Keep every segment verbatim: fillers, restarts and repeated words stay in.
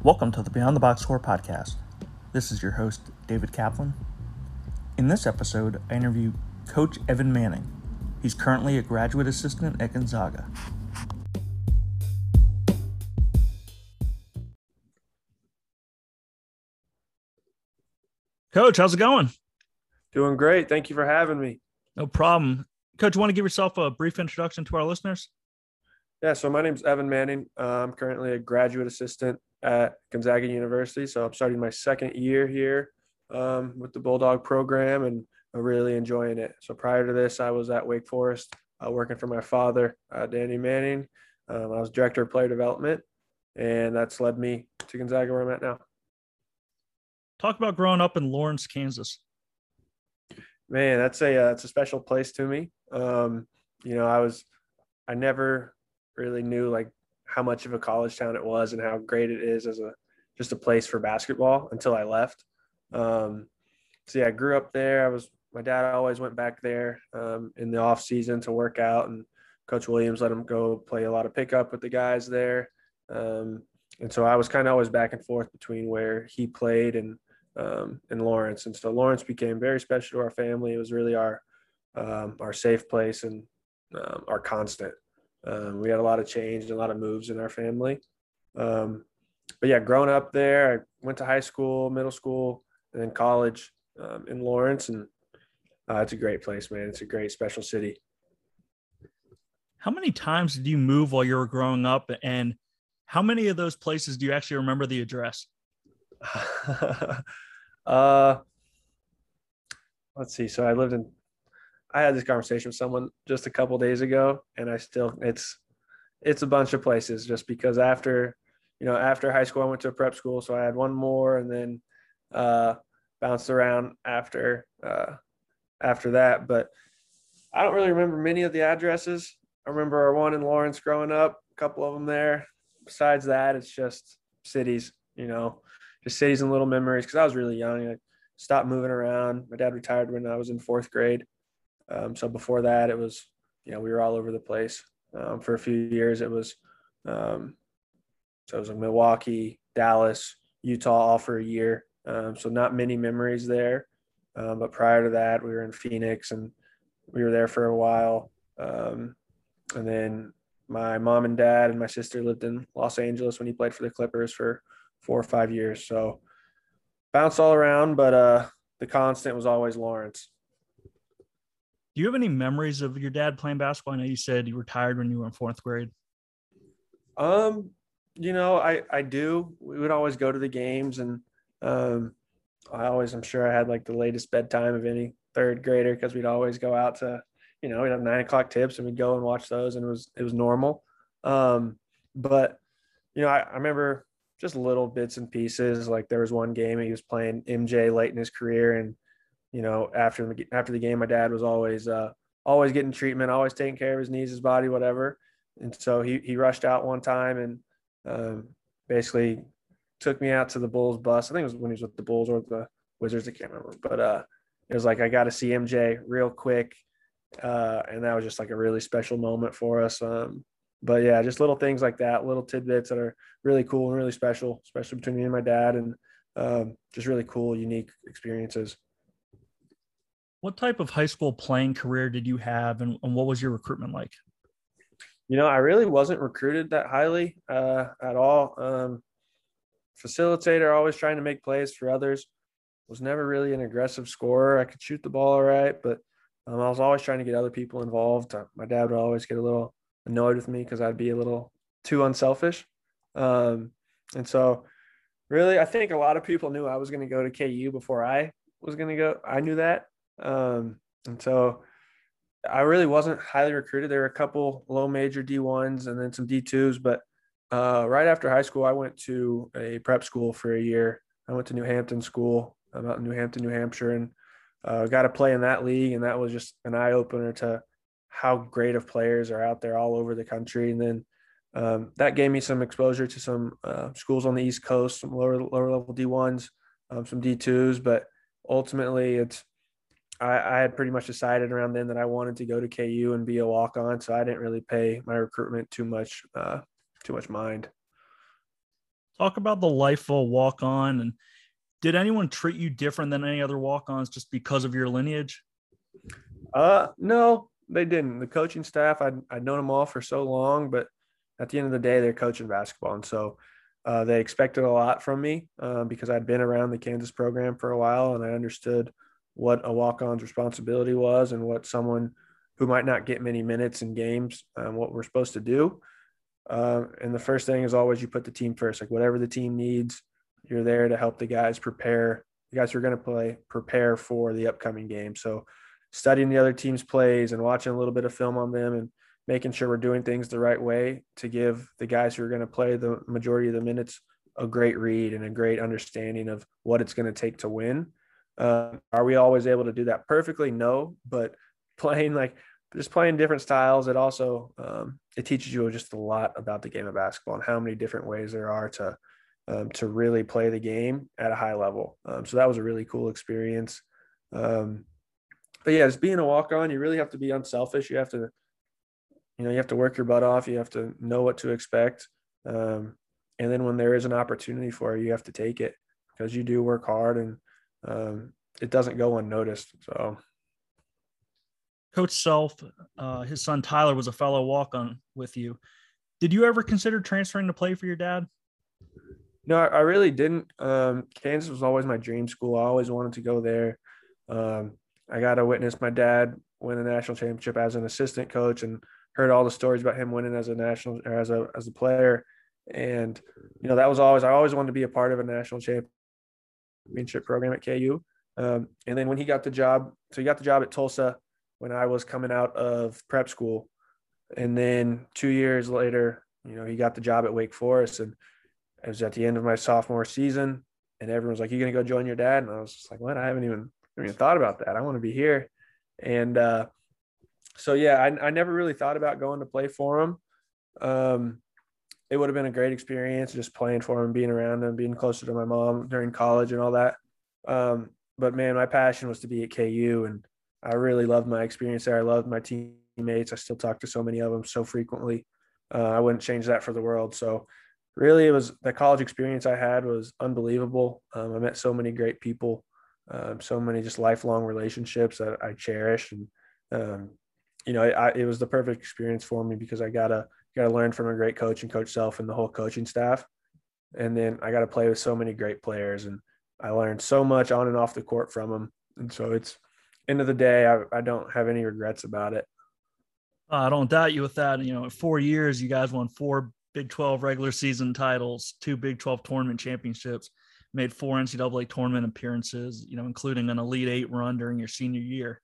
Welcome to the Beyond the Box Score podcast. This is your host, David Kaplan. In this episode, I interview Coach Evan Manning. He's currently a graduate assistant at Gonzaga. Coach, how's it going? Doing great. Thank you for having me. No problem. Coach, you want to give yourself a brief introduction to our listeners? Yeah, so my name's Evan Manning. Uh, I'm currently a graduate assistant at Gonzaga University. So I'm starting my second year here um, with the Bulldog program, and I'm really enjoying it. So prior to this, I was at Wake Forest uh, working for my father, uh, Danny Manning. Um, I was director of player development, and that's led me to Gonzaga where I'm at now. Talk about growing up in Lawrence, Kansas. Man, that's a uh, it's a special place to me. Um, you know, I was I never really knew like how much of a college town it was and how great it is as a just a place for basketball until I left. Um, so yeah, I grew up there. I was my dad always went back there um, in the off season to work out, and Coach Williams let him go play a lot of pickup with the guys there. Um, and so I was kind of always back and forth between where he played and um, and Lawrence. And so Lawrence became very special to our family. It was really our um, our safe place and um, our constant. Um, we had a lot of change and a lot of moves in our family. Um, but yeah, growing up there, I went to high school, middle school, and then college um, in Lawrence. And uh, it's a great place, man. It's a great, special city. How many times did you move while you were growing up? And how many of those places do you actually remember the address? uh, let's see. So I lived in I had this conversation with someone just a couple days ago, and I still it's it's a bunch of places just because after you know after high school I went to a prep school, so I had one more and then uh, bounced around after uh, after that. But I don't really remember many of the addresses. I remember our one in Lawrence growing up, a couple of them there. Besides that, it's just cities, you know, just cities and little memories. Because I was really young, I stopped moving around. My dad retired when I was in fourth grade. Um, so before that, it was, you know, we were all over the place. Um, for a few years, it was, um, so it was like Milwaukee, Dallas, Utah, all for a year. Um, so not many memories there. Um, but prior to that, we were in Phoenix and we were there for a while. Um, and then my mom and dad and my sister lived in Los Angeles when he played for the Clippers for four or five years. So bounced all around, but uh, the constant was always Lawrence. Do you have any memories of your dad playing basketball? I know you said you retired when you were in fourth grade. Um, you know, I I do. We would always go to the games, and um, I always, I'm sure I had like the latest bedtime of any third grader because we'd always go out to, you know, we'd have nine o'clock tips and we'd go and watch those, and it was it was normal. Um, but you know, I, I remember just little bits and pieces. Like there was one game he was playing M J late in his career, and you know, after the after the game, my dad was always uh, always getting treatment, always taking care of his knees, his body, whatever. And so he he rushed out one time and um, basically took me out to the Bulls bus. I think it was when he was with the Bulls or the Wizards. I can't remember, but uh, it was like I got to see M J real quick, uh, and that was just like a really special moment for us. Um, but yeah, just little things like that, little tidbits that are really cool and really special, especially between me and my dad, and um, just really cool, unique experiences. What type of high school playing career did you have, and, and what was your recruitment like? You know, I really wasn't recruited that highly uh, at all. Um, facilitator, always trying to make plays for others. Was never really an aggressive scorer. I could shoot the ball all right, but um, I was always trying to get other people involved. Uh, my dad would always get a little annoyed with me because I'd be a little too unselfish. Um, and so, really, I think a lot of people knew I was going to go to K U before I was going to go. I knew that. Um, and so I really wasn't highly recruited. There were a couple low major D ones and then some D twos, but uh, right after high school, I went to a prep school for a year. I went to New Hampton School. I'm out in New Hampton, New Hampshire, and uh, got to play in that league. And that was just an eye opener to how great of players are out there all over the country. And then um, that gave me some exposure to some uh, schools on the East Coast, some lower lower level D ones, um, some D twos. But ultimately, it's I, I had pretty much decided around then that I wanted to go to K U and be a walk on. So I didn't really pay my recruitment too much uh, too much mind. Talk about the life of a walk-on, and did anyone treat you different than any other walk-ons just because of your lineage? Uh, no, they didn't. The coaching staff, I'd, I'd known them all for so long, but at the end of the day, they're coaching basketball. And so uh, they expected a lot from me uh, because I'd been around the Kansas program for a while and I understood what a walk-on's responsibility was and what someone who might not get many minutes in games, um, what we're supposed to do. Uh, and the first thing is always you put the team first, like whatever the team needs, you're there to help the guys prepare, the guys who are going to play, prepare for the upcoming game. So studying the other team's plays and watching a little bit of film on them and making sure we're doing things the right way to give the guys who are going to play the majority of the minutes a great read and a great understanding of what it's going to take to win. Uh, are we always able to do that perfectly? No, but playing like just playing different styles, it also um, it teaches you just a lot about the game of basketball and how many different ways there are to um, to really play the game at a high level. Um, so that was a really cool experience. Um, but yeah, just being a walk-on, you really have to be unselfish. You have to, you know, you have to work your butt off. You have to know what to expect. Um, and then when there is an opportunity for you, you have to take it because you do work hard and um, it doesn't go unnoticed. So. Coach Self, uh, his son Tyler was a fellow walk-on with you. Did you ever consider transferring to play for your dad? No, I really didn't. Um, Kansas was always my dream school. I always wanted to go there. Um, I got to witness my dad win a national championship as an assistant coach and heard all the stories about him winning as a national or as a as a player. And you know that was always I always wanted to be a part of a national championship program at K U. Um, and then when he got the job, so he got the job at Tulsa when I was coming out of prep school, and then two years later, you know, he got the job at Wake Forest, and it was at the end of my sophomore season, and everyone was like, "You gonna go join your dad?" And I was just like, "What? I haven't even, I haven't even thought about that. I want to be here." And uh, so yeah, I, I never really thought about going to play for him. Um, it would have been a great experience just playing for him, being around him, being closer to my mom during college and all that. Um, but man, my passion was to be at K U, and I really loved my experience there. I loved my teammates. I still talk to so many of them so frequently. Uh, I wouldn't change that for the world. So really, it was the college experience I had was unbelievable. Um, I met so many great people, um, so many just lifelong relationships that I cherish. And, um, you know, I, it was the perfect experience for me because I got to, got to learn from a great coach and Coach Self and the whole coaching staff. And then I got to play with so many great players, and I learned so much on and off the court from them. And so it's end of the day, I, I don't have any regrets about it. Uh, I don't doubt you with that. You know, in four years, you guys won four Big twelve regular season titles, two Big twelve tournament championships, made four N C double A tournament appearances, you know, including an Elite Eight run during your senior year.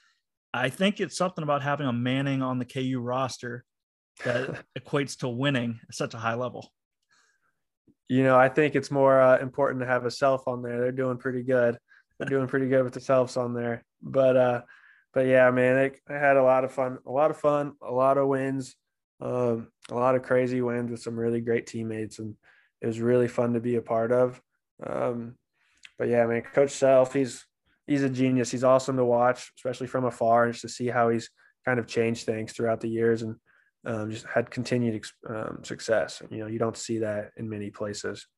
I think it's something about having a Manning on the K U roster that equates to winning at such a high level. You know, I think it's more uh, important to have a Self on there. They're doing pretty good. They're doing pretty good with the Selfs on there. But, uh, but yeah, man, it, I had a lot of fun, a lot of fun, a lot of wins, um, a lot of crazy wins with some really great teammates, and it was really fun to be a part of. Um, but yeah, man, Coach Self, he's he's a genius. He's awesome to watch, especially from afar, and just to see how he's kind of changed things throughout the years and um, just had continued um, success. You know, you don't see that in many places.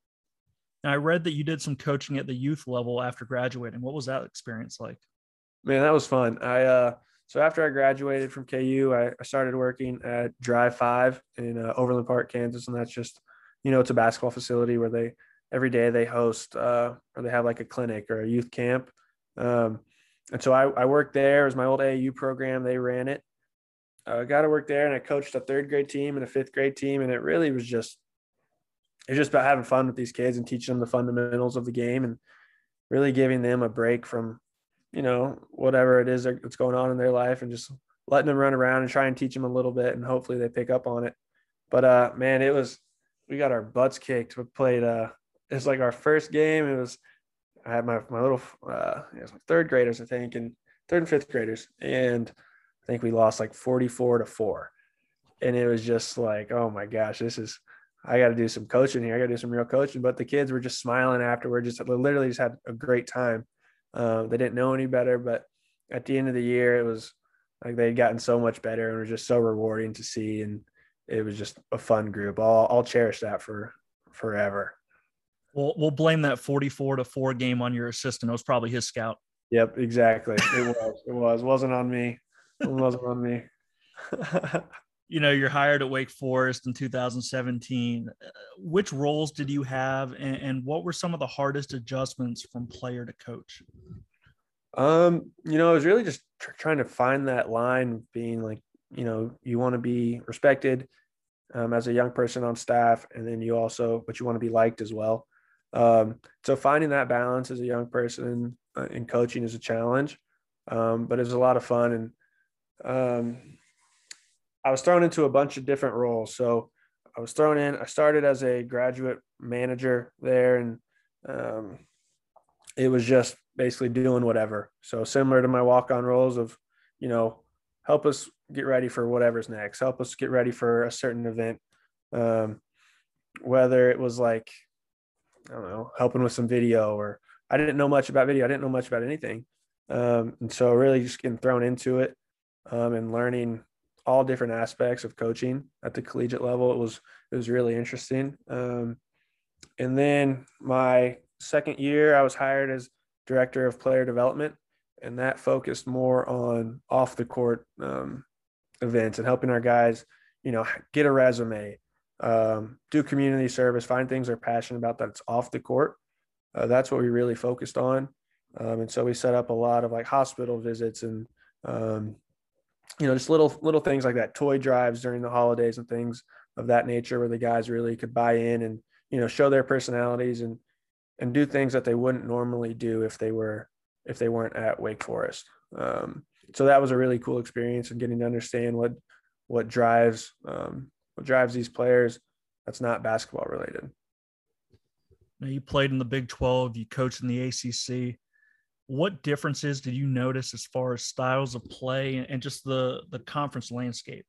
And I read that you did some coaching at the youth level after graduating. What was that experience like? Man, that was fun. I uh, so after I graduated from K U, I, I started working at Drive Five in uh, Overland Park, Kansas, and that's just, you know, it's a basketball facility where they every day they host uh, or they have like a clinic or a youth camp. Um, and so I, I worked there. It was my old A A U program. They ran it. I uh, got to work there, and I coached a third grade team and a fifth grade team, and it really was just it was just about having fun with these kids and teaching them the fundamentals of the game and really giving them a break from, you know, whatever it is that's going on in their life and just letting them run around and try and teach them a little bit, and hopefully they pick up on it. But uh, man, it was we got our butts kicked. We played uh, it was like our first game. It was I had my my little uh, it was my third graders, I think, and third and fifth graders, and I think we lost like forty-four to four, and it was just like, oh my gosh, this is. I got to do some coaching here. I got to do some real coaching. But the kids were just smiling afterward, just literally just had a great time. Um, they didn't know any better, but at the end of the year, it was like they'd gotten so much better, and it was just so rewarding to see. And it was just a fun group. I'll, I'll cherish that for forever. We'll we'll blame that forty-four to four game on your assistant. It was probably his scout. Yep, exactly. It was. It was. It wasn't on me. It wasn't on me. You know, you're hired at Wake Forest in two thousand seventeen. Uh, which roles did you have, and, and what were some of the hardest adjustments from player to coach? Um, you know, I was really just tr- trying to find that line, being like, you know, you want to be respected um, as a young person on staff, and then you also, but you want to be liked as well. Um, so finding that balance as a young person uh, in coaching is a challenge, um, but it's a lot of fun. And um, I was thrown into a bunch of different roles. So I was thrown in, I started as a graduate manager there, and um, it was just basically doing whatever. So similar to my walk-on roles of, you know, help us get ready for whatever's next, help us get ready for a certain event. Um, whether it was like, I don't know, helping with some video, or I didn't know much about video. I didn't know much about anything. Um, and so really just getting thrown into it um, and learning all different aspects of coaching at the collegiate level. It was, it was really interesting. Um, and then my second year, I was hired as director of player development, and that focused more on off the court um, events and helping our guys, you know, get a resume, um, do community service, find things they're passionate about that's off the court. Uh, that's what we really focused on. Um, and so we set up a lot of like hospital visits and, um, you know, just little, little things like that, toy drives during the holidays and things of that nature, where the guys really could buy in and, you know, show their personalities and, and do things that they wouldn't normally do if they were, if they weren't at Wake Forest. Um, so that was a really cool experience, and getting to understand what, what drives, um, what drives these players that's not basketball related. Now, you played in the Big twelve, you coached in the A C C. What differences did you notice as far as styles of play and just the, the conference landscape?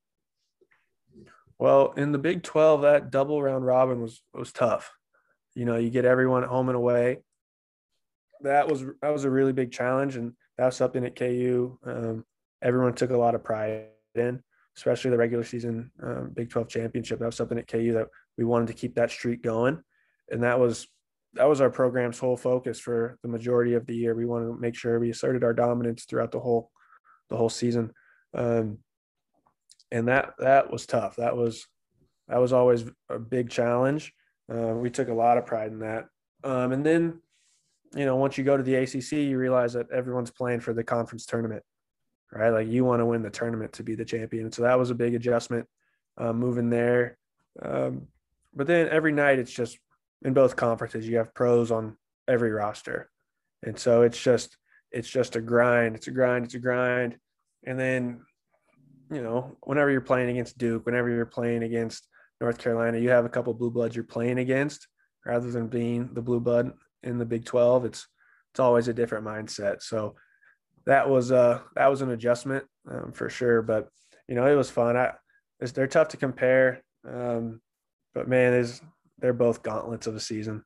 Well, in the Big twelve, that double round robin was, was tough. You know, you get everyone at home and away. That was, that was a really big challenge. And that was something at K U. Um, everyone took a lot of pride in, especially the regular season um, Big twelve championship. That was something at K U that we wanted to keep that streak going. And that was, that was our program's whole focus for the majority of the year. We wanted to make sure we asserted our dominance throughout the whole, the whole season. Um, and that, that was tough. That was, that was always a big challenge. Uh, we took a lot of pride in that. Um, and then, you know, once you go to the A C C, you realize that everyone's playing for the conference tournament, right? Like, you want to win the tournament to be the champion. So that was a big adjustment, uh, moving there. Um, but then every night it's just, in both conferences, you have pros on every roster. And so it's just, it's just a grind. It's a grind. It's a grind. And then, you know, whenever you're playing against Duke, whenever you're playing against North Carolina, you have a couple blue bloods you're playing against, rather than being the blue blood in the Big twelve. It's, it's always a different mindset. So that was, uh, that was an adjustment um, for sure. But, you know, it was fun. I, it's, they're tough to compare. Um, but man, is they're both gauntlets of a season.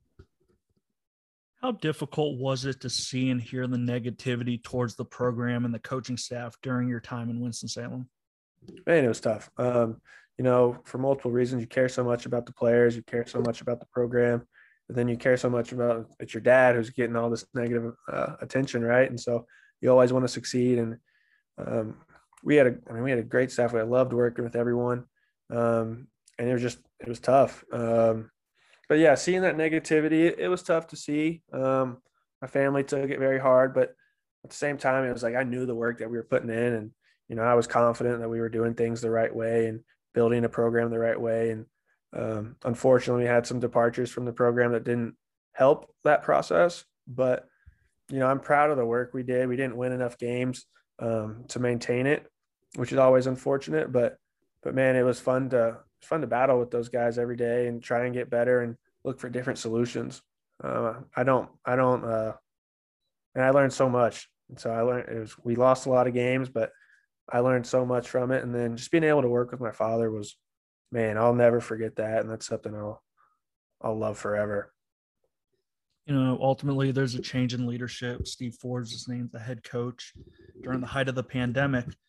How difficult was it to see and hear the negativity towards the program and the coaching staff during your time in Winston-Salem? Man, it was tough. Um, you know, for multiple reasons. You care so much about the players, you care so much about the program, but then you care so much about it's your dad who's getting all this negative uh, attention, right? And so you always want to succeed. And um, we had a, I mean, we had a great staff. I loved working with everyone, um, and it was just, it was tough. Um, but yeah, seeing that negativity, it, it was tough to see. Um, my family took it very hard, but at the same time, it was like I knew the work that we were putting in, and you know, I was confident that we were doing things the right way and building a program the right way. And um, unfortunately, we had some departures from the program that didn't help that process. But you know, I'm proud of the work we did. We didn't win enough games um, to maintain it, which is always unfortunate. But but man, it was fun to fun to battle with those guys every day and try and get better and look for different solutions. Uh, I don't I don't uh, and I learned so much. And so I learned it was we lost a lot of games, but I learned so much from it. And then just being able to work with my father was, man, I'll never forget that. And that's something I'll, I'll love forever. You know, ultimately there's a change in leadership. Steve Forbes is named the head coach during the height of the pandemic.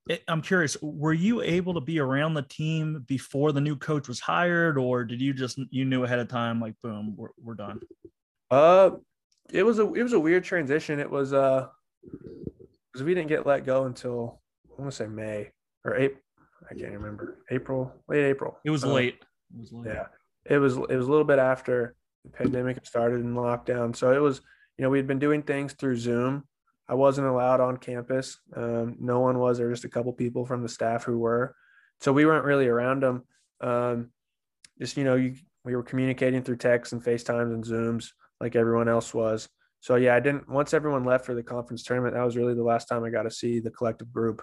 it, I'm curious, were you able to be around the team before the new coach was hired, or did you just you knew ahead of time, like, boom, we're we're done? Uh, it was a it was a weird transition. It was uh because we didn't get let go until I want to say May or April. I can't remember. April, late April. It was Uh, late. It was late. yeah, it was it was a little bit after the pandemic had started and lockdown. So it was, you know, we'd been doing things through Zoom. I wasn't allowed on campus. Um, no one was. There were just a couple people from the staff who were. So we weren't really around them. Um, just, you know, you, we were communicating through texts and FaceTimes and Zooms like everyone else was. So yeah, I didn't. Once everyone left for the conference tournament, that was really the last time I got to see the collective group.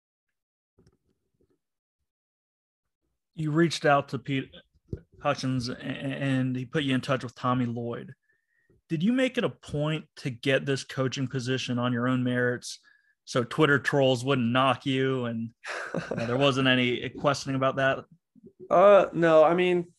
You reached out to Pete Hutchins and he put you in touch with Tommy Lloyd. Did you make it a point to get this coaching position on your own merits so Twitter trolls wouldn't knock you and you know, there wasn't any questioning about that? Uh, no, I mean,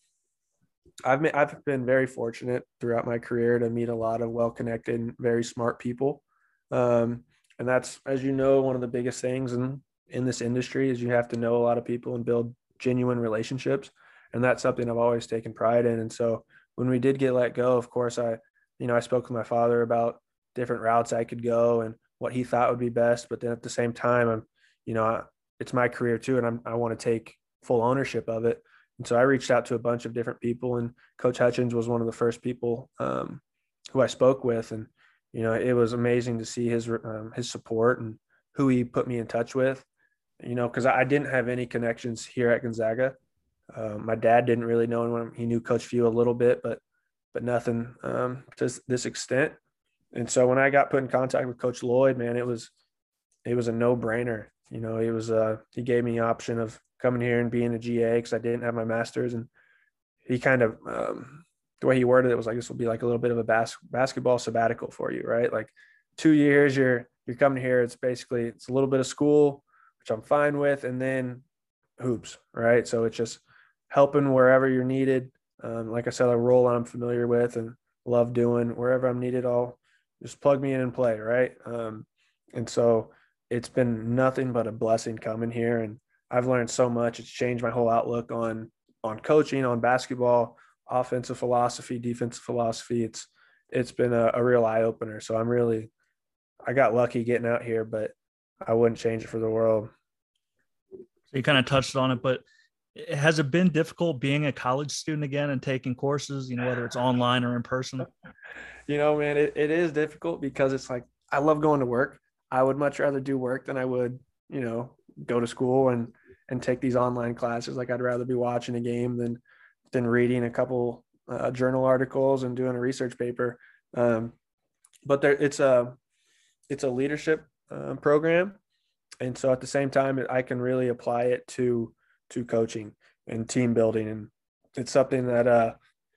I've been, I've been very fortunate throughout my career to meet a lot of well-connected and very smart people. Um, and that's, as you know, one of the biggest things in, in this industry is you have to know a lot of people and build genuine relationships. And that's something I've always taken pride in. And so when we did get let go, of course, I, you know, I spoke with my father about different routes I could go and what he thought would be best. But then at the same time, I'm, you know, it's my career too. And I'm, I want to take full ownership of it. And so I reached out to a bunch of different people, and Coach Hutchins was one of the first people um, who I spoke with. And, you know, it was amazing to see his, um, his support and who he put me in touch with, you know, because I didn't have any connections here at Gonzaga. Um, my dad didn't really know him. He knew Coach Few a little bit, but, but nothing um, to this extent. And so when I got put in contact with Coach Lloyd, man, it was, it was a no brainer. You know, it was, uh, he gave me the option of coming here and being a G A because I didn't have my master's. And he kind of, um, the way he worded it was like, this will be like a little bit of a bas- basketball sabbatical for you, right? Like two years, you're, you're coming here. It's basically, it's a little bit of school, which I'm fine with. And then hoops, right? So it's just helping wherever you're needed. Um, like I said, a role I'm familiar with and love doing. Wherever I'm needed, I'll just plug me in and play, right? Um, and so it's been nothing but a blessing coming here. And I've learned so much. It's changed my whole outlook on on coaching, on basketball, offensive philosophy, defensive philosophy. It's it's been a, a real eye opener. So I'm really, I got lucky getting out here, but I wouldn't change it for the world. So you kind of touched on it, but has it been difficult being a college student again and taking courses, you know, whether it's online or in person? You know, man, it, it is difficult because it's like, I love going to work. I would much rather do work than I would, you know, go to school and, and take these online classes. Like I'd rather be watching a game than, than reading a couple uh, journal articles and doing a research paper. Um, but there, it's a, it's a leadership uh, program. And so at the same time, I can really apply it to, to coaching and team building. And it's something that uh,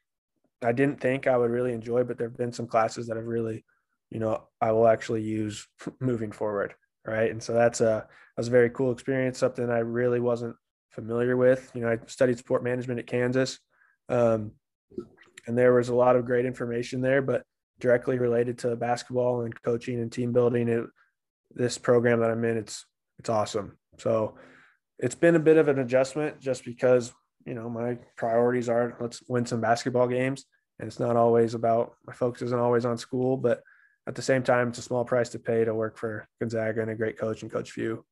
I didn't think I would really enjoy, but there've been some classes that have really, you know, I will actually use moving forward. Right. And so that's a, that's a very cool experience, something I really wasn't familiar with. You know, I studied sport management at Kansas. Um, and there was a lot of great information there, but directly related to basketball and coaching and team building. It, this program that I'm in, it's, it's awesome. So it's been a bit of an adjustment just because, you know, my priorities are let's win some basketball games. And it's not always about, my focus isn't always on school, but at the same time, it's a small price to pay to work for Gonzaga and a great coach and Coach Few.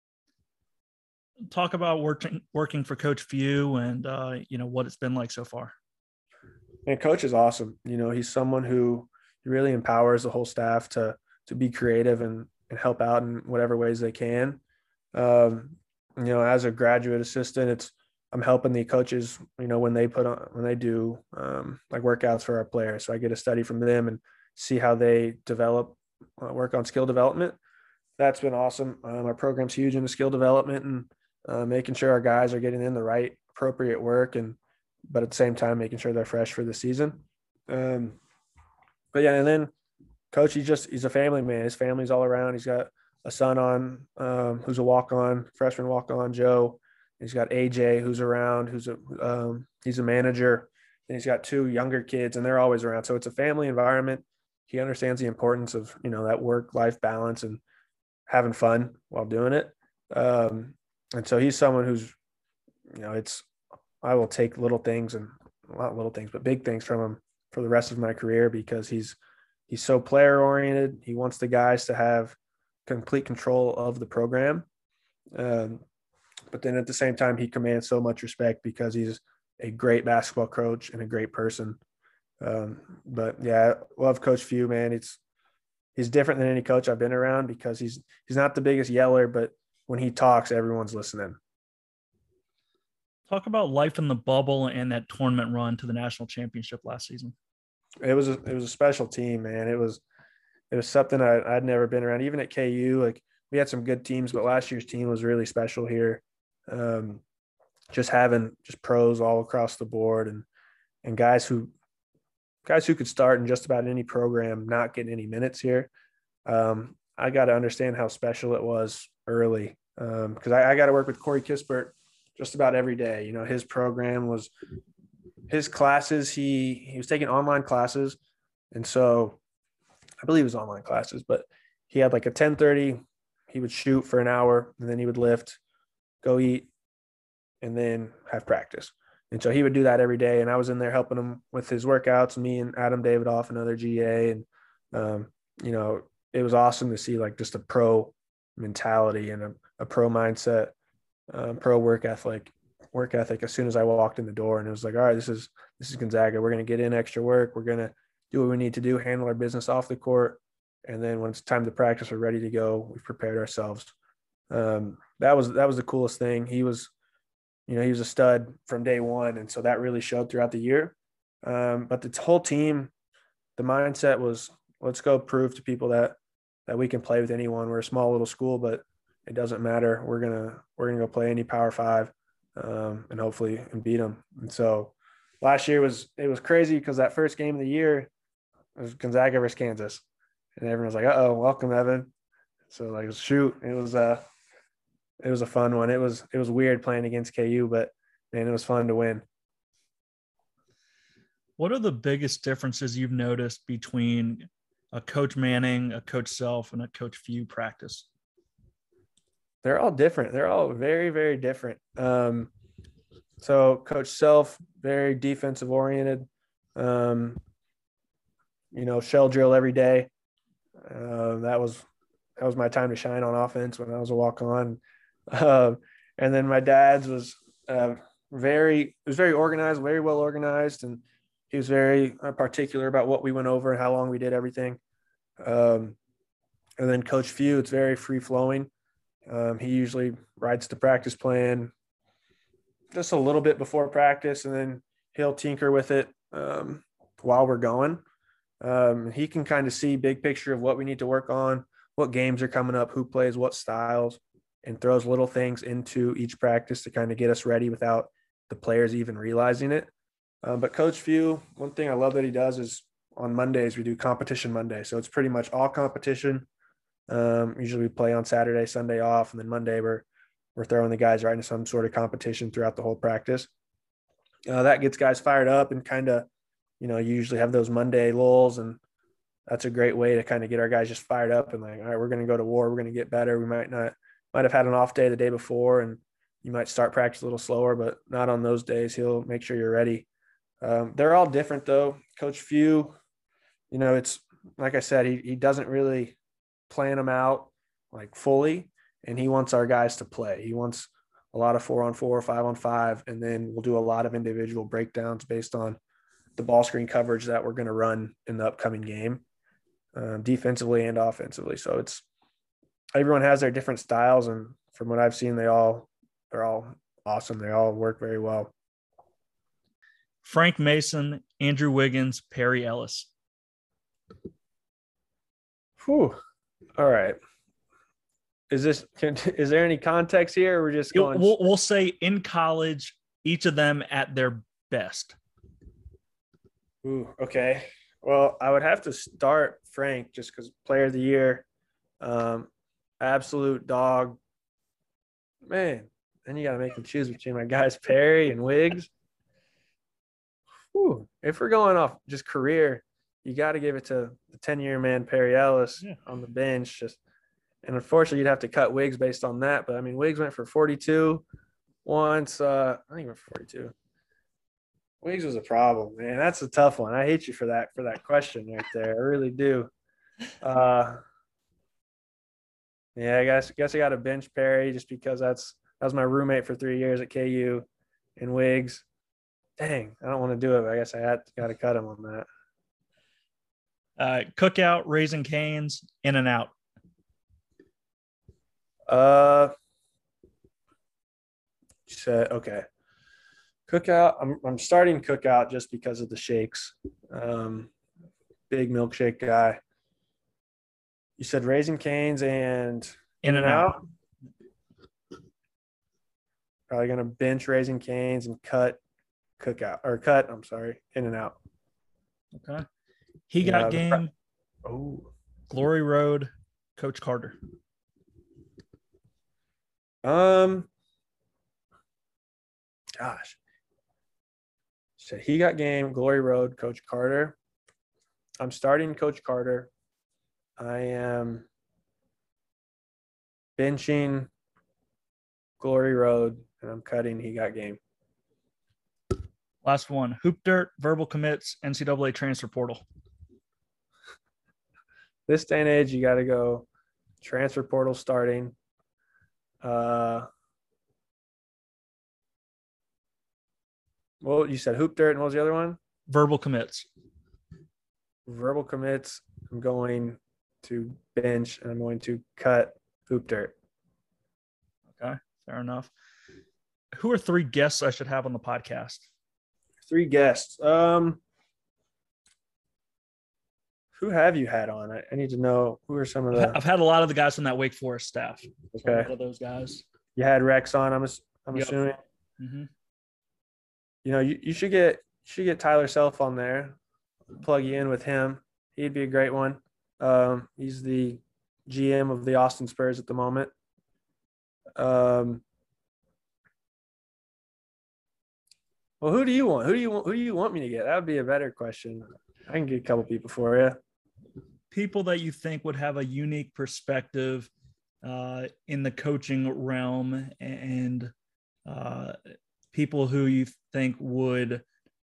Talk about working working for Coach Few and uh, you know what it's been like so far. And Coach is awesome. You know, he's someone who really empowers the whole staff to to be creative and and help out in whatever ways they can. Um, you know, as a graduate assistant, it's I'm helping the coaches. You know, when they put on when they do um, like workouts for our players, so I get to study from them and see how they develop, uh, work on skill development. That's been awesome. Um, our program's huge into skill development and uh, making sure our guys are getting in the right appropriate work, and but at the same time making sure they're fresh for the season. Um, but yeah, and then Coach, he's just he's a family man. His family's all around. He's got a son on um, who's a walk-on, freshman walk-on, Joe. He's got A J who's around, who's a um, he's a manager, and he's got two younger kids, and they're always around. So it's a family environment. He understands the importance of, you know, that work-life balance and having fun while doing it. Um, and so he's someone who's, you know, it's, I will take little things and not little things, but big things from him for the rest of my career because he's, he's so player oriented. He wants the guys to have complete control of the program. Um, but then at the same time, he commands so much respect because he's a great basketball coach and a great person. Um, but yeah, I love Coach Few, man. It's, he's different than any coach I've been around because he's, he's not the biggest yeller, but when he talks, everyone's listening. Talk about life in the bubble and that tournament run to the national championship last season. It was a, it was a special team, man. It was it was something I, I'd never been around. Even at K U, like we had some good teams, but last year's team was really special here. Um, just having just pros all across the board and and guys who guys who could start in just about any program, not getting any minutes here. Um, I got to understand how special it was early because um, I, I got to work with Corey Kispert just about every day. You know, his program was his classes. He he was taking online classes, and so I believe it was online classes. But he had like a ten thirty. He would shoot for an hour, and then he would lift, go eat, and then have practice. And so he would do that every day. And I was in there helping him with his workouts. Me and Adam Davidoff, another G A, and um, you know, it was awesome to see like just a pro mentality and a, a pro mindset, um, pro work ethic, work ethic. As soon as I walked in the door, and it was like, all right, this is this is Gonzaga. We're gonna get in extra work. We're gonna do what we need to do, handle our business off the court, and then when it's time to practice, we're ready to go. We've prepared ourselves. Um, that was that was the coolest thing. He was, you know, he was a stud from day one, and so that really showed throughout the year. Um, but the whole team, the mindset was, let's go prove to people that that we can play with anyone. We're a small little school, but it doesn't matter. We're gonna we're gonna go play any Power Five, um, and hopefully and beat them. And so last year was it was crazy because that first game of the year was Gonzaga versus Kansas, and everyone was like, "Uh oh, welcome, Evan." So like, shoot, it was a it was a fun one. It was it was weird playing against K U, but man, it was fun to win. What are the biggest differences you've noticed between a Coach Manning, a Coach Self, and a Coach Few practice? They're all different. They're all very, very different. Um, so Coach Self, very defensive oriented. Um, you know, shell drill every day. Uh, that was that was my time to shine on offense when I was a walk on. Uh, and then my dad's was uh, very it was very organized, very well organized, and he was very uh, particular about what we went over and how long we did everything. Um, and then Coach Few, it's very free flowing. Um, he usually writes the practice plan just a little bit before practice, and then he'll tinker with it um, while we're going. Um, he can kind of see big picture of what we need to work on, what games are coming up, who plays what styles, and throws little things into each practice to kind of get us ready without the players even realizing it. Um, but Coach Few, one thing I love that he does is on Mondays, we do competition Monday. So it's pretty much all competition. Um, usually we play on Saturday, Sunday off, and then Monday we're, we're throwing the guys right into some sort of competition throughout the whole practice. Uh, that gets guys fired up and kind of, you know, you usually have those Monday lulls, and that's a great way to kind of get our guys just fired up and like, all right, we're going to go to war. We're going to get better. We might not, might have had an off day the day before, and you might start practice a little slower, but not on those days. He'll make sure you're ready. Um, they're all different though. Coach Few, you know, it's like I said, he he doesn't really plan them out like fully, and he wants our guys to play. He wants a lot of four on four, five on five, and then we'll do a lot of individual breakdowns based on the ball screen coverage that we're going to run in the upcoming game, um, defensively and offensively. So it's everyone has their different styles, and from what I've seen, they all they're all awesome. They all work very well. Frank Mason, Andrew Wiggins, Perry Ellis. Whew. All right. Is this can, is there any context here? Or we're just going. We'll, we'll say in college, each of them at their best. Ooh, okay. Well, I would have to start Frank just because player of the year, um, absolute dog. Man, then you got to make them choose between my guys Perry and Wiggs. Whew. If we're going off just career, you got to give it to the ten-year man Perry Ellis yeah. on the bench. Just And unfortunately, you'd have to cut Wiggs based on that. But I mean, Wiggs went for forty-two once. Uh, I think it went for forty-two. Wiggs was a problem, man. That's a tough one. I hate you for that for that question right there. I really do. Uh, yeah, I guess I guess I got to bench Perry just because that's that was my roommate for three years at K U, and Wiggs. Dang, I don't want to do it, but I guess I had got to cut him on that. Uh, Cookout, Raising Cane's, In and Out. Uh, said okay. Cookout. I'm I'm starting Cookout just because of the shakes. Um, big milkshake guy. You said Raising Cane's and In and Out. Probably gonna bench Raising Cane's and cut Cookout or cut. I'm sorry, In and Out. Okay. He got Yeah, game. Oh, Glory Road, Coach Carter. Um, gosh. So he got game, Glory Road, Coach Carter. I'm starting Coach Carter. I am benching Glory Road, and I'm cutting He Got Game. Last one. Hoop Dirt, Verbal Commits, N C double A Transfer Portal. This day and age, you got to go transfer portal starting. Uh, well, you said Hoop Dirt, and what was the other one? Verbal Commits. Verbal Commits. I'm going to bench, and I'm going to cut Hoop Dirt. Okay, fair enough. Who are three guests I should have on the podcast? Three guests. Um, who have you had on? I, I need to know who are some of the. I've had a lot of the guys from that Wake Forest staff. Okay. A lot of those guys. You had Rex on. I'm. I'm Yep. assuming. Mm-hmm. You know, you, you should get you should get Tyler Self on there. Plug you in with him. He'd be a great one. Um, he's the G M of the Austin Spurs at the moment. Um. Well, who do you want? Who do you want? Who do you want me to get? That would be a better question. I can get a couple people for you. People that you think would have a unique perspective uh, in the coaching realm, and uh, people who you think would,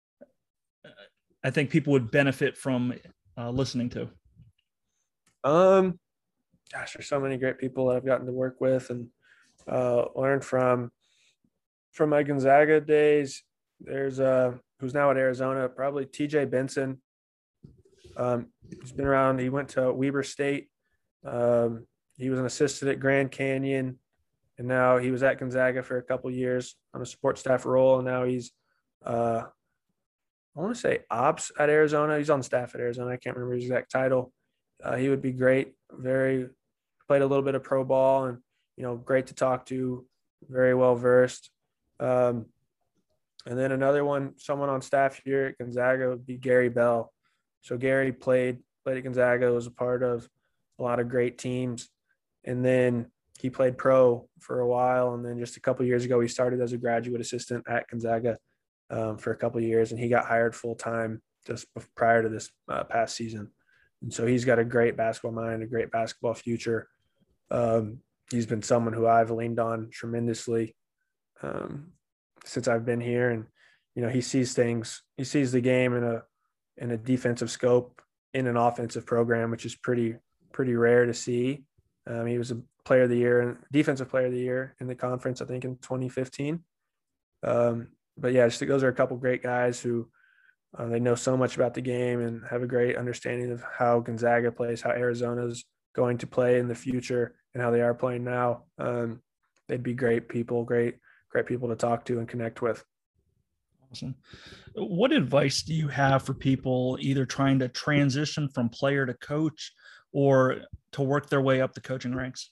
I think people would benefit from uh, listening to. Um, gosh, there's so many great people that I've gotten to work with and uh, learn from. From my Gonzaga days, there's uh who's now at Arizona, probably T J Benson. Um, he's been around. He went to Weber State. Um, he was an assistant at Grand Canyon, and now he was at Gonzaga for a couple years on a support staff role. And now he's, uh, I want to say ops at Arizona. He's on staff at Arizona. I can't remember his exact title. Uh, he would be great. Very played a little bit of pro ball, and you know, great to talk to. Very well versed. Um, and then another one, someone on staff here at Gonzaga would be Gary Bell. So Gary played played at Gonzaga, was a part of a lot of great teams, and then he played pro for a while. And then just a couple of years ago, he started as a graduate assistant at Gonzaga um, for a couple of years, and he got hired full time just prior to this uh, past season. And so he's got a great basketball mind, a great basketball future. Um, he's been someone who I've leaned on tremendously um, since I've been here, and you know, he sees things, he sees the game in a in a defensive scope in an offensive program, which is pretty pretty rare to see. Um, he was a player of the year and defensive player of the year in the conference, I think, in twenty fifteen. Um, but yeah, just those are a couple great guys who uh, they know so much about the game and have a great understanding of how Gonzaga plays, how Arizona's going to play in the future, and how they are playing now. Um, they'd be great people, great great people to talk to and connect with. Awesome. What advice do you have for people either trying to transition from player to coach or to work their way up the coaching ranks?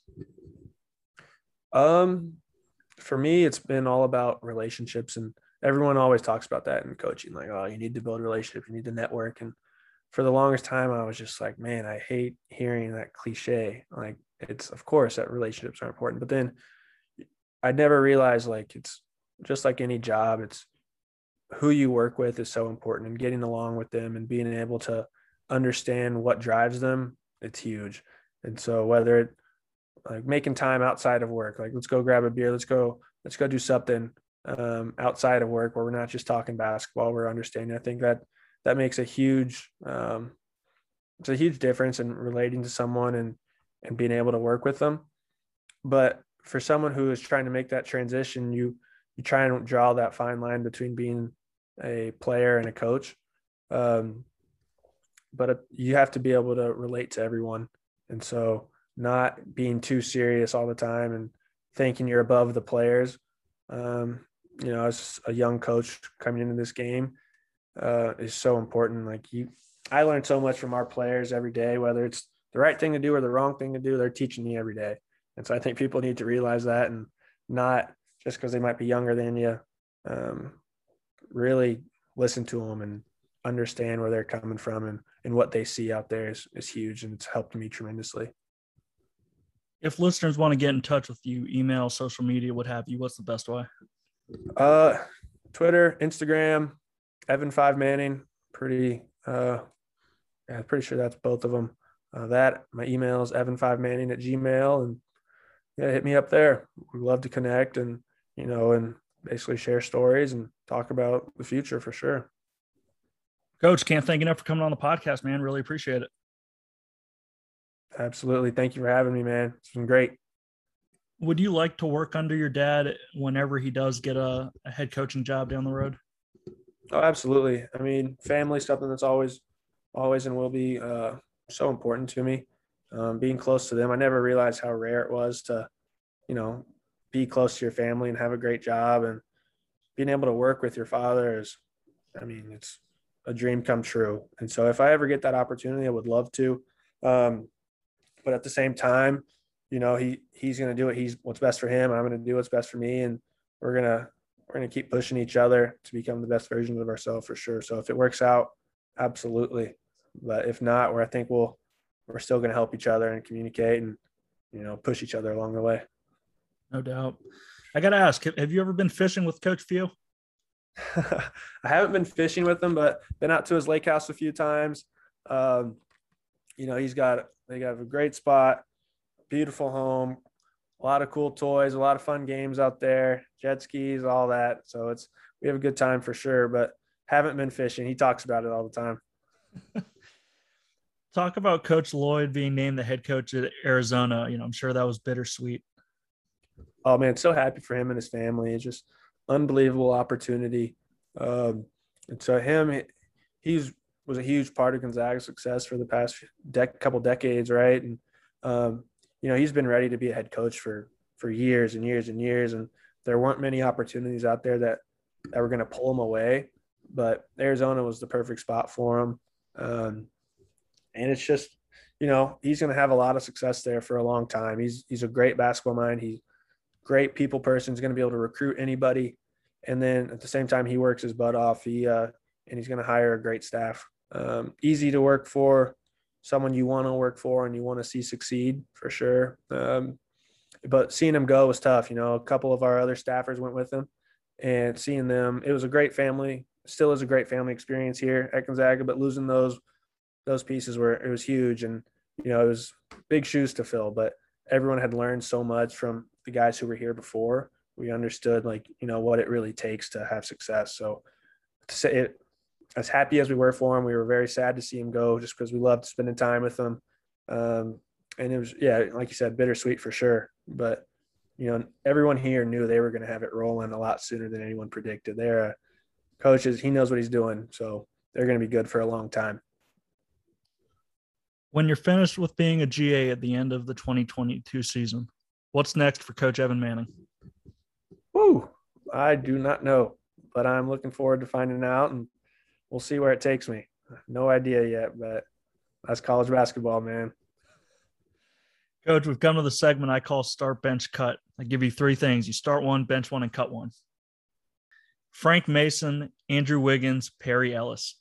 Um, for me, it's been all about relationships, and everyone always talks about that in coaching. Like, oh, you need to build relationships, you need to network. And for the longest time, I was just like, man, I hate hearing that cliche. Like, it's of course that relationships are important, but then I never realized, like, it's just like any job. It's who you work with is so important, and getting along with them and being able to understand what drives them, it's huge. And so whether it, like making time outside of work. Like, let's go grab a beer. Let's go, let's go do something um, outside of work where we're not just talking basketball. We're understanding. I think that that makes a huge, um, it's a huge difference in relating to someone and, and being able to work with them. But for someone who is trying to make that transition, you, you try and draw that fine line between being a player and a coach. Um, but you have to be able to relate to everyone. And so not being too serious all the time and thinking you're above the players. Um, you know, as a young coach coming into this game uh, is so important. Like you, I learned so much from our players every day, whether it's the right thing to do or the wrong thing to do, they're teaching me every day. And so I think people need to realize that and not just because they might be younger than you, um, really listen to them and understand where they're coming from, and, and what they see out there is, is huge. And it's helped me tremendously. If listeners want to get in touch with you, email, social media, what have you, what's the best way? Uh, Twitter, Instagram, Evan Five Manning. Pretty, uh, yeah, pretty sure that's both of them. Uh, that my email is Evan Five Manning at Gmail, and yeah, hit me up there. We love to connect and you know, and basically share stories and talk about the future for sure. Coach, can't thank you enough for coming on the podcast, man. Really appreciate it. Absolutely. Thank you for having me, man. It's been great. Would you like to work under your dad whenever he does get a, a head coaching job down the road? Oh, absolutely. I mean, family is something that's always, always and will be uh, so important to me. Um, being close to them, I never realized how rare it was to, you know, be close to your family and have a great job, and being able to work with your father is, I mean, it's a dream come true. And so if I ever get that opportunity, I would love to. Um, but at the same time, you know, he, he's going to do what he's, what's best for him. I'm going to do what's best for me. And we're going to, we're going to keep pushing each other to become the best versions of ourselves for sure. So if it works out, absolutely. But if not, where I think we'll, we're still going to help each other and communicate and, you know, push each other along the way. No doubt. I got to ask, have you ever been fishing with Coach Few? I haven't been fishing with him, but been out to his lake house a few times. Um, you know, he's got, they got a great spot, beautiful home, a lot of cool toys, a lot of fun games out there, jet skis, all that. So it's, we have a good time for sure, but haven't been fishing. He talks about it all the time. Talk about Coach Lloyd being named the head coach at Arizona. You know, I'm sure that was bittersweet. Oh man, so happy for him and his family. It's just unbelievable opportunity. Um, and so him, he's was a huge part of Gonzaga's success for the past dec- couple decades, right? And um, you know, he's been ready to be a head coach for for years and years and years, and there weren't many opportunities out there that that were going to pull him away. But Arizona was the perfect spot for him, um, and it's just, you know, he's going to have a lot of success there for a long time. He's he's a great basketball mind. He's great people person. He's going to be able to recruit anybody. And then at the same time, he works his butt off. He uh, and he's going to hire a great staff. Um, easy to work for, someone you want to work for and you want to see succeed for sure. Um, but seeing him go was tough. You know, a couple of our other staffers went with him, and seeing them, it was a great family. Still is a great family experience here at Gonzaga. But losing those those pieces were it was huge, and you know, it was big shoes to fill. But everyone had learned so much from the guys who were here before. We understood, like, you know, what it really takes to have success. So to say it, as happy as we were for him, we were very sad to see him go just because we loved spending time with him. Um, and it was, yeah, like you said, bittersweet for sure. But, you know, everyone here knew they were going to have it rolling a lot sooner than anyone predicted. They're uh, coaches. He knows what he's doing. So they're going to be good for a long time. When you're finished with being a G A at the end of the twenty twenty-two season, what's next for Coach Evan Manning? Woo, I do not know, but I'm looking forward to finding out, and we'll see where it takes me. No idea yet, but that's college basketball, man. Coach, we've come to the segment I call start, bench, cut. I give you three things. You start one, bench one, and cut one. Frank Mason, Andrew Wiggins, Perry Ellis.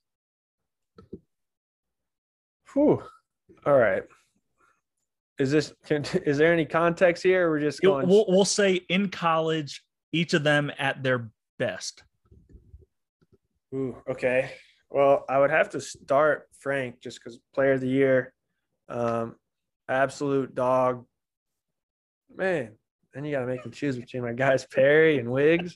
Whew. All right. Is this can, is there any context here, or we're just going? We'll, we'll say in college, each of them at their best. Ooh, okay. Well, I would have to start Frank just because player of the year, um, absolute dog, Man, then you got to make them choose between my guys Perry and Wiggs.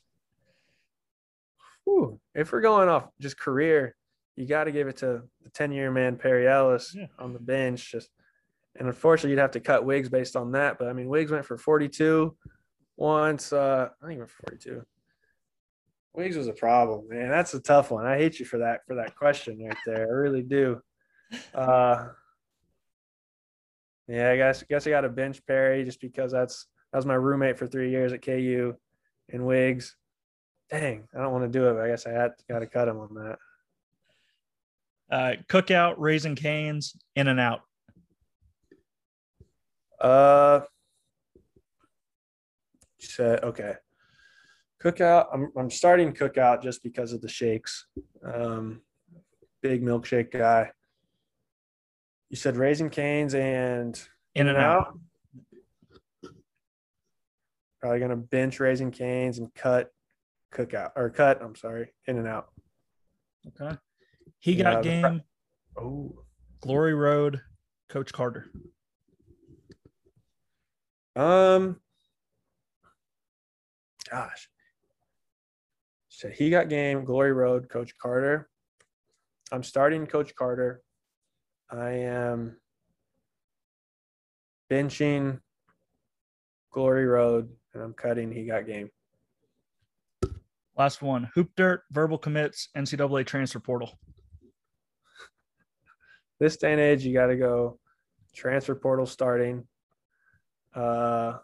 Whew. If we're going off just career, you got to give it to the ten-year man Perry Ellis Yeah. on the bench. Just and unfortunately, you'd have to cut Wiggs based on that. But I mean, Wiggs went for forty-two once. Uh, I think he went for forty-two. Wiggs was a problem, man. That's a tough one. I hate you for that for that question right there. I really do. Uh, yeah, I guess guess I got to bench Perry just because that's that was my roommate for three years at K U, and Wiggs. Dang, I don't want to do it, but I guess I had got to cut him on that. Uh, Cookout, Raising Canes, In and Out. Uh, said okay. Cookout. I'm I'm starting Cookout just because of the shakes. Um, big milkshake guy. You said Raising Canes and In and Out. Probably gonna bench Raising Canes and cut Cookout or cut. I'm sorry, In and Out. Okay. He Yeah, got the- game. Oh, Glory Road, Coach Carter. um, gosh. So he got game. Glory Road, Coach Carter. I'm starting Coach Carter. I am benching Glory Road, and I'm cutting He Got Game. Last one. Hoop Dirt, Verbal Commits, N C double A Transfer Portal. This day and age, you got to go transfer portal starting. Uh,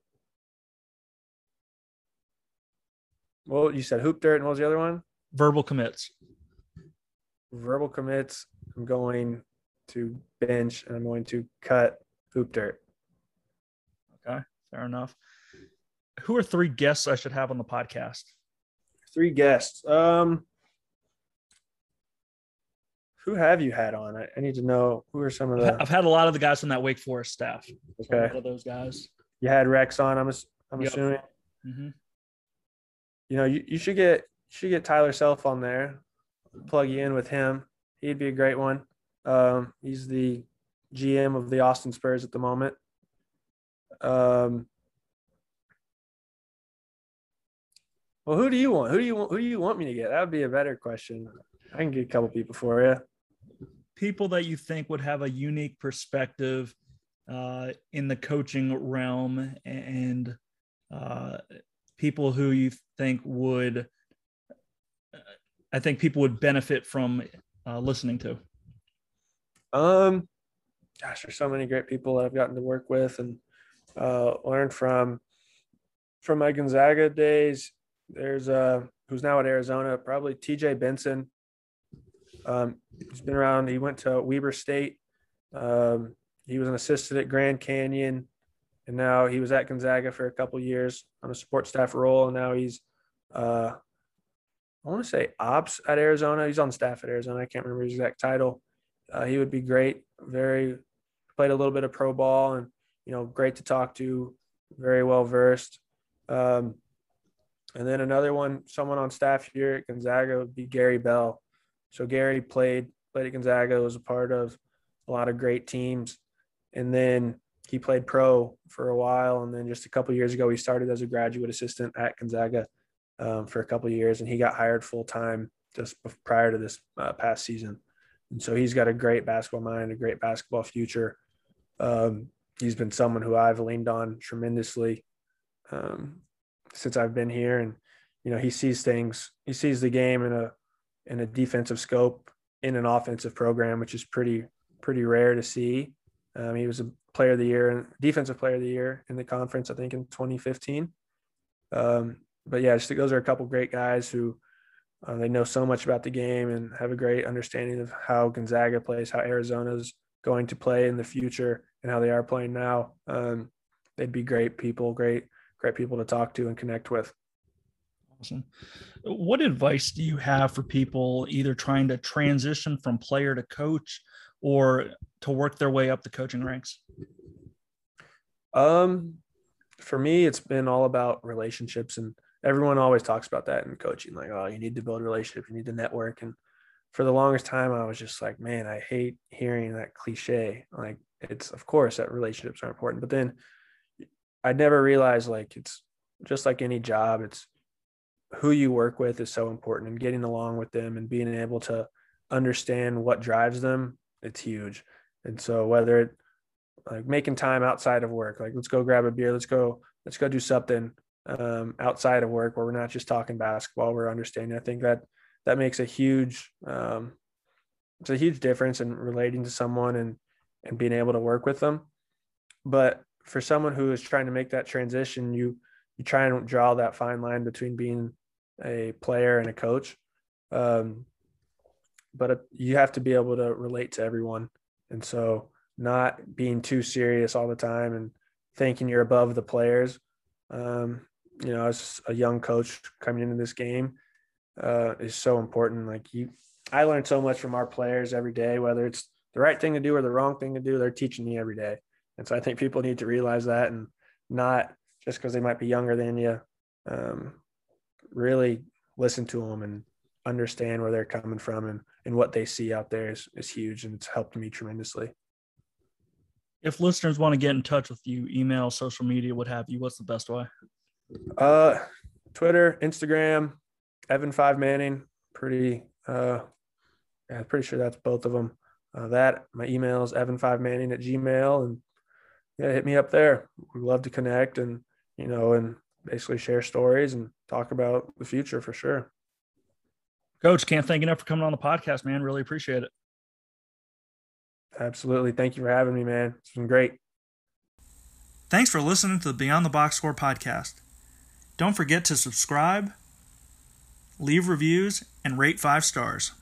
well, you said Hoop Dirt, and what was the other one? Verbal Commits. Verbal Commits. I'm going to bench, and I'm going to cut Hoop Dirt. Okay, fair enough. Who are three guests I should have on the podcast? Three guests. Um, who have you had on? I, I need to know who are some of the. I've had a lot of the guys from that Wake Forest staff. So Okay. a lot of those guys. You had Rex on. I'm. I'm Yep. assuming. Mm-hmm. You know, you, you should get you should get Tyler Self on there. Plug you in with him. He'd be a great one. Um, he's the G M of the Austin Spurs at the moment. Um, well, who do you want? Who do you want? Who do you want me to get? That would be a better question. I can get a couple people for you. People that you think would have a unique perspective uh, in the coaching realm, and uh, people who you think would, I think people would benefit from uh, listening to. Um, gosh, there's so many great people that I've gotten to work with and uh, learn from. From my Gonzaga days, there's uh who's now at Arizona, probably T J Benson. Um, he's been around. He went to Weber State. Um, he was an assistant at Grand Canyon, and now he was at Gonzaga for a couple years on a support staff role. And now he's, uh, I want to say ops at Arizona. He's on staff at Arizona. I can't remember his exact title. Uh, he would be great. Very played a little bit of pro ball, and you know, great to talk to. Very well versed. Um, and then another one, someone on staff here at Gonzaga would be Gary Bell. So Gary played played at Gonzaga, was a part of a lot of great teams, and then he played pro for a while. And then just a couple of years ago, he started as a graduate assistant at Gonzaga um, for a couple of years, and he got hired full time just prior to this uh, past season. And so he's got a great basketball mind, a great basketball future. Um, he's been someone who I've leaned on tremendously um, since I've been here, and you know, he sees things. He sees the game in a in a defensive scope in an offensive program, which is pretty pretty rare to see. Um, he was a player of the year and defensive player of the year in the conference, I think, in twenty fifteen. Um, but yeah, just those are a couple great guys who uh, they know so much about the game and have a great understanding of how Gonzaga plays, how Arizona's going to play in the future, and how they are playing now. Um, they'd be great people, great great people to talk to and connect with. Awesome. What advice do you have for people either trying to transition from player to coach or to work their way up the coaching ranks? Um, for me, it's been all about relationships, and everyone always talks about that in coaching. Like, oh, you need to build relationships, you need to network. And for the longest time, I was just like, man, I hate hearing that cliche. Like, it's of course that relationships are important, but then I never realized like it's just like any job. It's who you work with is so important, and getting along with them and being able to understand what drives them, it's huge. And so whether it like making time outside of work, like let's go grab a beer, let's go, let's go do something um, outside of work where we're not just talking basketball, we're understanding. I think that that makes a huge, um, it's a huge difference in relating to someone and, and being able to work with them. But for someone who is trying to make that transition, you, you try and draw that fine line between being a player and a coach. Um, but you have to be able to relate to everyone. And so not being too serious all the time and thinking you're above the players. Um, you know, as a young coach coming into this game uh, is so important. Like you, I learned so much from our players every day, whether it's the right thing to do or the wrong thing to do, they're teaching me every day. And so I think people need to realize that, and not just because they might be younger than you, um, really listen to them and understand where they're coming from, and, and what they see out there is, is huge. And it's helped me tremendously. If listeners want to get in touch with you, email, social media, what have you, what's the best way? Uh, Twitter, Instagram, Evan Five Manning. Pretty, uh, yeah, pretty sure that's both of them. Uh, that my email is Evan Five Manning at Gmail, and yeah, hit me up there. We'd love to connect and you know and basically share stories and talk about the future for sure. Coach, can't thank you enough for coming on the podcast, man. Really appreciate it. Absolutely. Thank you for having me, man. It's been great. Thanks for listening to the Beyond the Box Score podcast. Don't forget to subscribe, leave reviews, and rate five stars.